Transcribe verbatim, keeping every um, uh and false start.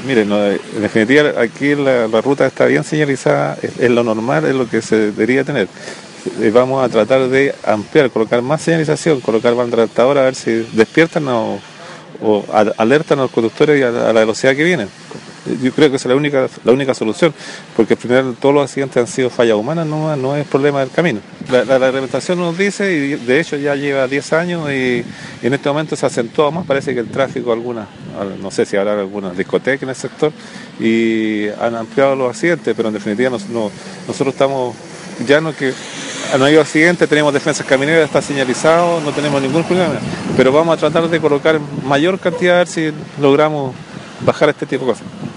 Miren, no, en definitiva aquí la, la ruta está bien señalizada, es, es lo normal, es lo que se debería tener. Eh, Vamos a tratar de ampliar, colocar más señalización, colocar banda adaptadora, a ver si despiertan o, o a- alertan a los conductores y a, la a la velocidad que vienen. Yo creo que esa es la única, la única solución, porque al final todos los accidentes han sido fallas humanas, no, no es problema del camino. La, la, la reglamentación nos dice, y de hecho ya lleva diez años y, y en este momento se acentuó más, parece que el tráfico, algunas, no sé si habrá algunas discotecas en el sector, y han ampliado los accidentes, pero en definitiva no, no, nosotros estamos, ya no que no hay accidentes, tenemos defensas camineras, está señalizado, no tenemos ningún problema, pero vamos a tratar de colocar mayor cantidad a ver si logramos bajar este tipo de cosas.